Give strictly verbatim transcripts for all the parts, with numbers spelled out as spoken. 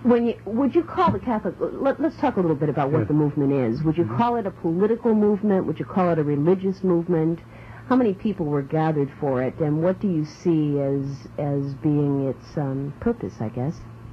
When you, would you call the Catholic, let, let's talk a little bit about what yes. the movement is. Would you Mm-hmm. call it a political movement? Would you call it a religious movement? How many people were gathered for it, and what do you see as as being its um, purpose, I guess?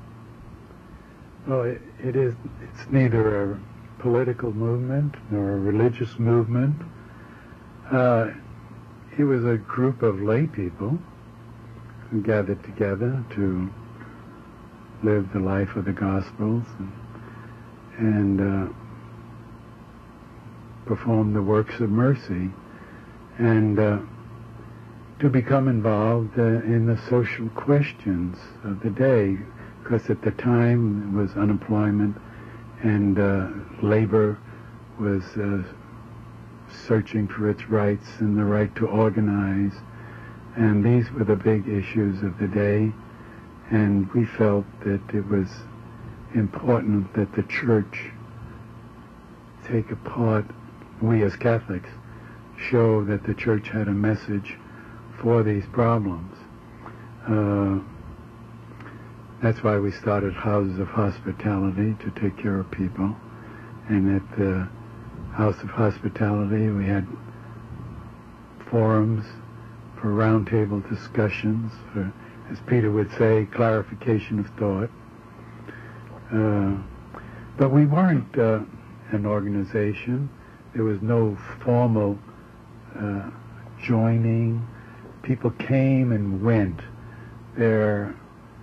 Well, it, it is, it's neither a political movement nor a religious movement. Uh, it was a group of lay people who gathered together to live the life of the Gospels and, and uh, perform the works of mercy, and uh, to become involved uh, in the social questions of the day, because at the time it was unemployment and uh, labor was uh, searching for its rights and the right to organize, and these were the big issues of the day. And we felt that it was important that the church take a part, we as Catholics, show that the church had a message for these problems. Uh, that's why we started Houses of Hospitality, to take care of people. And at the House of Hospitality we had forums for roundtable discussions, for, as Peter would say, clarification of thought. Uh, but we weren't uh, an organization. There was no formal uh, joining. People came and went. There,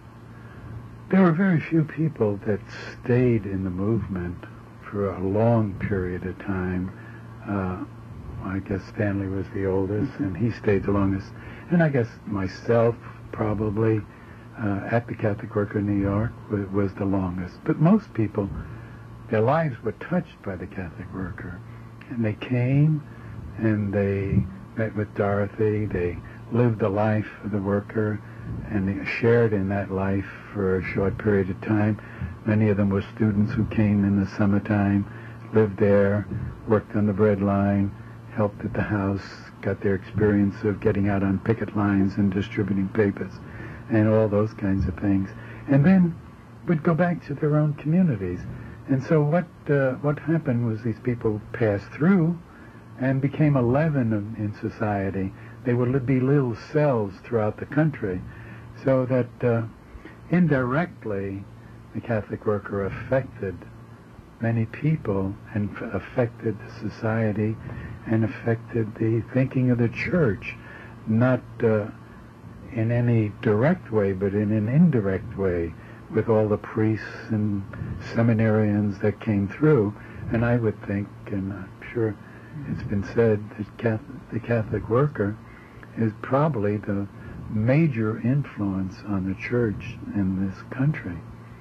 there were very few people that stayed in the movement for a long period of time. Uh, I guess Stanley was the oldest, and he stayed the longest. And I guess myself, probably, uh, at the Catholic Worker in New York, was, was the longest. But most people, their lives were touched by the Catholic Worker. And they came, and they met with Dorothy, they lived the life of the worker, and they shared in that life for a short period of time. Many of them were students who came in the summertime, lived there, worked on the bread line, helped at the house, got their experience of getting out on picket lines and distributing papers, and all those kinds of things. And then would go back to their own communities. And so what uh, what happened was these people passed through and became a leaven of, in society. They would be little cells throughout the country, so that uh, indirectly the Catholic Worker affected many people and f- affected society and affected the thinking of the church, not uh, in any direct way, but in an indirect way, with all the priests and seminarians that came through. And I would think, and I'm sure it's been said, that Catholic, the Catholic Worker is probably the major influence on the church in this country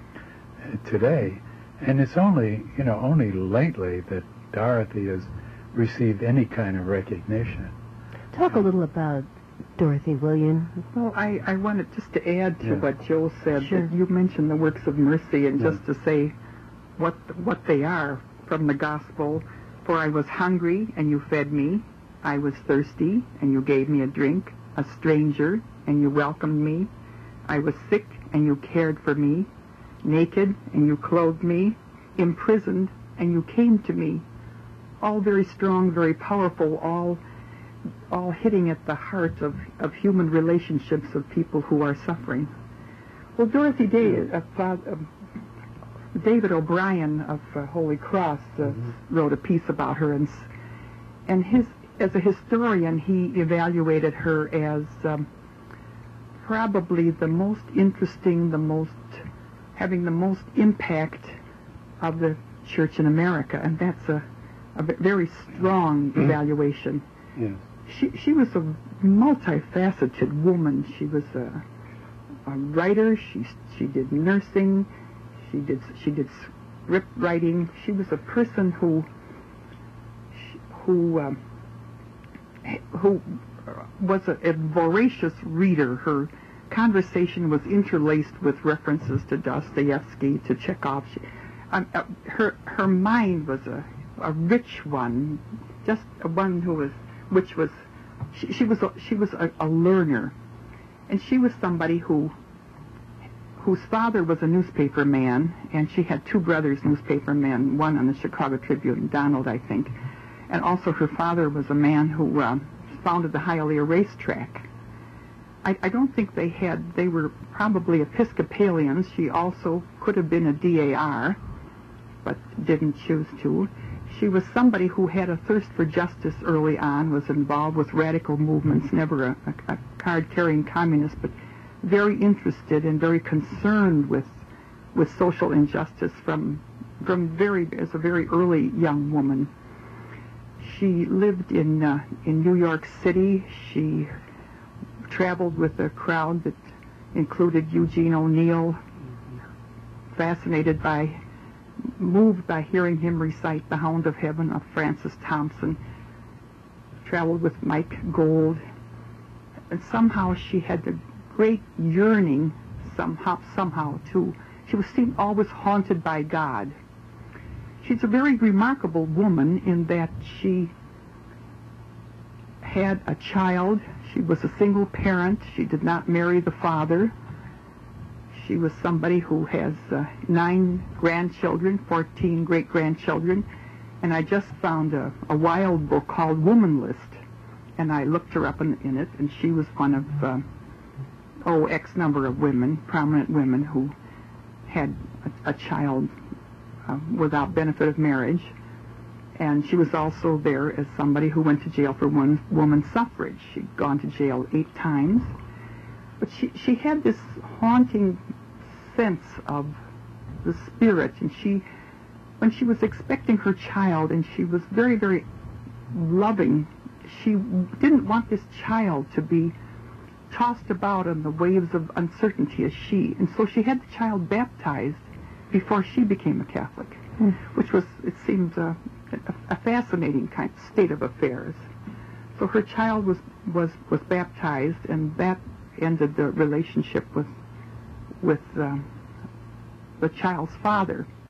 uh, today. And it's only, you know, only lately that Dorothy has received any kind of recognition. Talk a little about Dorothy William. Well, I, I wanted just to add to Yeah. what Joe said. Sure. That you mentioned the works of mercy, and Yeah. just to say what what they are from the gospel. For I was hungry, and you fed me. I was thirsty, and you gave me a drink. A stranger, and you welcomed me. I was sick, and you cared for me. Naked, and you clothed me. Imprisoned, and you came to me. All very strong, very powerful, all all hitting at the heart of, of human relationships of people who are suffering. Well, Dorothy Day, uh, uh, David O'Brien of uh, Holy Cross uh, mm-hmm. wrote a piece about her, and and his as a historian, he evaluated her as um, probably the most interesting, the most having the most impact of the church in America, and that's a, a very strong evaluation. Yes. She she was a multifaceted woman. She was a, a writer. She she did nursing. She did she did script writing. She was a person who who um, who was a, a voracious reader. Her conversation was interlaced with references to Dostoevsky, to Chekhov. She, um, uh, her her mind was a a rich one, just a one who was which was she, she was a, she was a, a learner, and she was somebody who. who whose father was a newspaper man, and she had two brothers, newspaper men, one on the Chicago Tribune, Donald, I think, and also her father was a man who uh, founded the Hialeah racetrack. I, I don't think they had, they were probably Episcopalians. She also could have been a D A R, but didn't choose to. She was somebody who had a thirst for justice early on, was involved with radical movements, never a, a, a card-carrying communist, but very interested and very concerned with with social injustice from from very as a very early young woman. She lived in uh, in New York City. She traveled with a crowd that included Eugene O'Neill, fascinated by, moved by hearing him recite The Hound of Heaven of Francis Thompson, traveled with Mike Gold, and somehow she had the great yearning somehow, somehow too. She was seen always haunted by God. She's a very remarkable woman in that she had a child. She was a single parent. She did not marry the father. She was somebody who has uh, nine grandchildren, fourteen great-grandchildren, and I just found a, a wild book called Woman List, and I looked her up in, in it, and she was one of, uh, oh, X number of women, prominent women, who had a, a child uh, without benefit of marriage. And she was also there as somebody who went to jail for one woman suffrage. She'd gone to jail eight times. But she, she had this haunting sense of the spirit. And she, when she was expecting her child, and she was very, very loving, she didn't want this child to be tossed about on the waves of uncertainty as she. And so she had the child baptized before she became a Catholic, mm. which was, it seemed, uh, a, a fascinating kind of state of affairs. So her child was, was, was baptized, and that ended the relationship with, with uh, the child's father.